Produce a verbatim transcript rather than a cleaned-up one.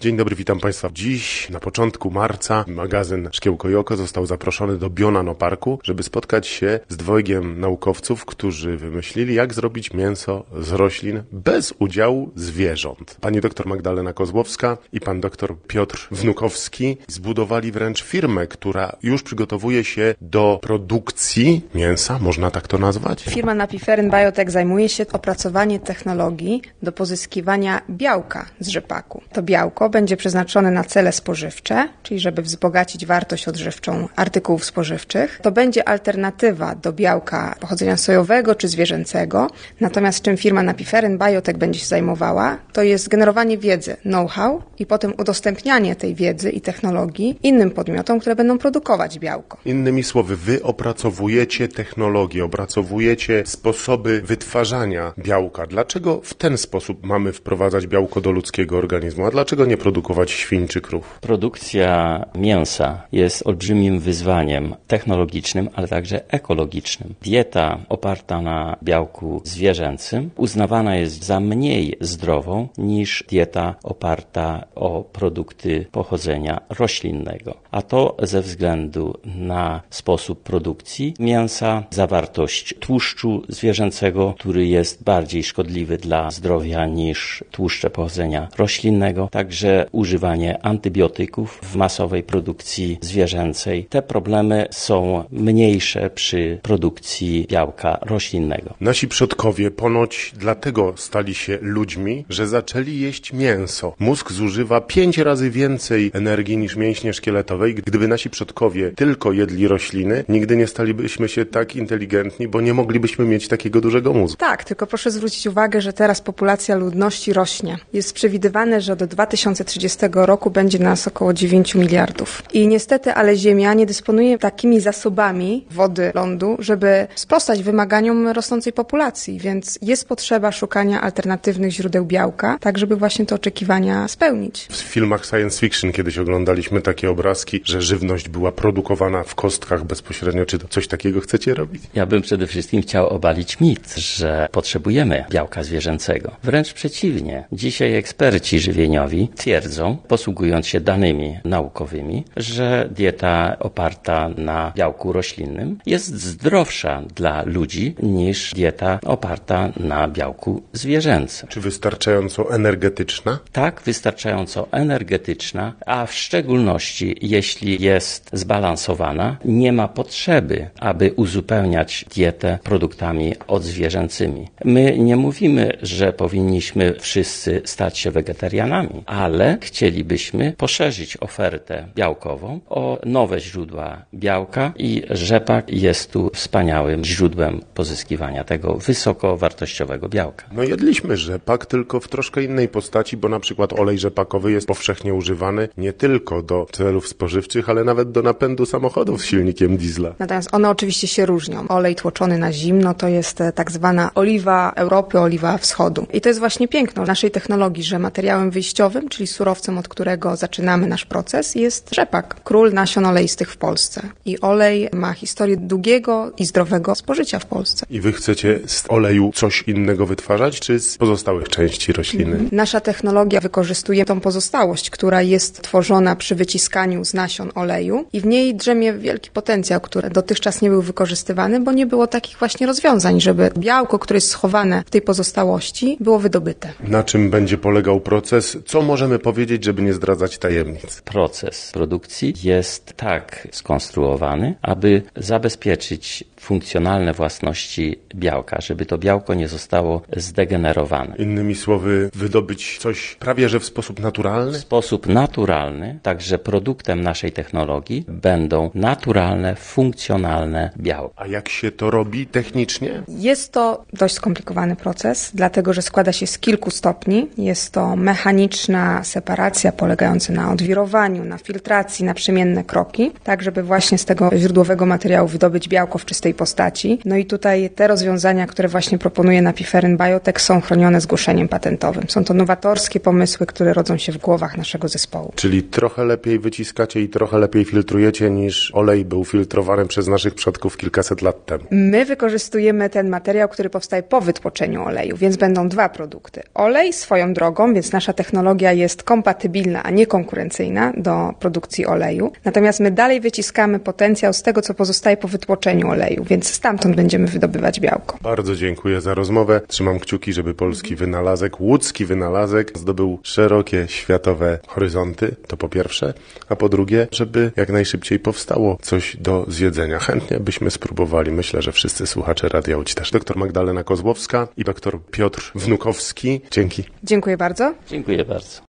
Dzień dobry, witam Państwa. Dziś, na początku marca, magazyn Szkiełko i Oko został zaproszony do Bionanoparku, żeby spotkać się z dwojgiem naukowców, którzy wymyślili, jak zrobić mięso z roślin bez udziału zwierząt. Pani doktor Magdalena Kozłowska i pan doktor Piotr Wnukowski zbudowali wręcz firmę, która już przygotowuje się do produkcji mięsa, można tak to nazwać? Firma Napiferyn Biotech zajmuje się opracowaniem technologii do pozyskiwania białka z rzepaku. To białko będzie przeznaczone na cele spożywcze, czyli żeby wzbogacić wartość odżywczą artykułów spożywczych. To będzie alternatywa do białka pochodzenia sojowego czy zwierzęcego. Natomiast czym firma Napiferyn Biotech będzie się zajmowała, to jest generowanie wiedzy, know-how i potem udostępnianie tej wiedzy i technologii innym podmiotom, które będą produkować białko. Innymi słowy, wy opracowujecie technologię, opracowujecie sposoby wytwarzania białka. Dlaczego w ten sposób mamy wprowadzać białko do ludzkiego organizmu, a dlaczego nie produkować świń czy krów? Produkcja mięsa jest olbrzymim wyzwaniem technologicznym, ale także ekologicznym. Dieta oparta na białku zwierzęcym uznawana jest za mniej zdrową niż dieta oparta o produkty pochodzenia roślinnego. A to ze względu na sposób produkcji mięsa, zawartość tłuszczu zwierzęcego, który jest bardziej szkodliwy dla zdrowia niż tłuszcze pochodzenia roślinnego, także używanie antybiotyków w masowej produkcji zwierzęcej. Te problemy są mniejsze przy produkcji białka roślinnego. Nasi przodkowie ponoć dlatego stali się ludźmi, że zaczęli jeść mięso. Mózg zużywa pięć razy więcej energii niż mięśnie szkieletowe i gdyby nasi przodkowie tylko jedli rośliny, nigdy nie stalibyśmy się tak inteligentni, bo nie moglibyśmy mieć takiego dużego mózgu. Tak, tylko proszę zwrócić uwagę, że teraz populacja ludności rośnie. Jest przewidywane, że do dwa tysiące trzydziestego roku będzie nas około dziewięć miliardów. I niestety, ale Ziemia nie dysponuje takimi zasobami wody, lądu, żeby sprostać wymaganiom rosnącej populacji, więc jest potrzeba szukania alternatywnych źródeł białka, tak żeby właśnie te oczekiwania spełnić. W filmach science fiction kiedyś oglądaliśmy takie obrazki, że żywność była produkowana w kostkach bezpośrednio. Czy to coś takiego chcecie robić? Ja bym przede wszystkim chciał obalić mit, że potrzebujemy białka zwierzęcego. Wręcz przeciwnie. Dzisiaj eksperci żywieniowi twierdzą, posługując się danymi naukowymi, że dieta oparta na białku roślinnym jest zdrowsza dla ludzi niż dieta oparta na białku zwierzęcym. Czy wystarczająco energetyczna? Tak, wystarczająco energetyczna, a w szczególności jeśli jest zbalansowana, nie ma potrzeby, aby uzupełniać dietę produktami odzwierzęcymi. My nie mówimy, że powinniśmy wszyscy stać się wegetarianami, ale chcielibyśmy poszerzyć ofertę białkową o nowe źródła białka i rzepak jest tu wspaniałym źródłem pozyskiwania tego wysokowartościowego białka. No jedliśmy rzepak, tylko w troszkę innej postaci, bo na przykład olej rzepakowy jest powszechnie używany nie tylko do celów spożywczych, ale nawet do napędu samochodów z silnikiem diesla. Natomiast one oczywiście się różnią. Olej tłoczony na zimno to jest tak zwana oliwa Europy, oliwa wschodu. I to jest właśnie piękno naszej technologii, że materiałem wyjściowym, czyli surowcem, od którego zaczynamy nasz proces, jest rzepak, król nasion oleistych w Polsce. I olej ma historię długiego i zdrowego spożycia w Polsce. I wy chcecie z oleju coś innego wytwarzać, czy z pozostałych części rośliny? Nasza technologia wykorzystuje tą pozostałość, która jest tworzona przy wyciskaniu z nasion oleju i w niej drzemie wielki potencjał, który dotychczas nie był wykorzystywany, bo nie było takich właśnie rozwiązań, żeby białko, które jest schowane w tej pozostałości, było wydobyte. Na czym będzie polegał proces? Co możemy powiedzieć, żeby nie zdradzać tajemnic? Proces produkcji jest tak skonstruowany, aby zabezpieczyć funkcjonalne własności białka, żeby to białko nie zostało zdegenerowane. Innymi słowy, wydobyć coś prawie że w sposób naturalny? W sposób naturalny, także produktem naszej technologii będą naturalne, funkcjonalne białka. A jak się to robi technicznie? Jest to dość skomplikowany proces, dlatego że składa się z kilku stopni. Jest to mechaniczna separacja polegająca na odwirowaniu, na filtracji, na przemienne kroki, tak żeby właśnie z tego źródłowego materiału wydobyć białko w czystej postaci. No i tutaj te rozwiązania, które właśnie proponuje Napiferyn Biotech, są chronione zgłoszeniem patentowym. Są to nowatorskie pomysły, które rodzą się w głowach naszego zespołu. Czyli trochę lepiej wyciskacie i trochę lepiej filtrujecie niż olej był filtrowany przez naszych przodków kilkaset lat temu. My wykorzystujemy ten materiał, który powstaje po wytłoczeniu oleju, więc będą dwa produkty. Olej swoją drogą, więc nasza technologia jest jest kompatybilna, a nie konkurencyjna do produkcji oleju. Natomiast my dalej wyciskamy potencjał z tego, co pozostaje po wytłoczeniu oleju, więc stamtąd będziemy wydobywać białko. Bardzo dziękuję za rozmowę. Trzymam kciuki, żeby polski wynalazek, łódzki wynalazek zdobył szerokie światowe horyzonty, to po pierwsze, a po drugie, żeby jak najszybciej powstało coś do zjedzenia. Chętnie byśmy spróbowali. Myślę, że wszyscy słuchacze Radia Łódź też. Doktor Magdalena Kozłowska i doktor Piotr Wnukowski. Dzięki. Dziękuję bardzo. Dziękuję bardzo.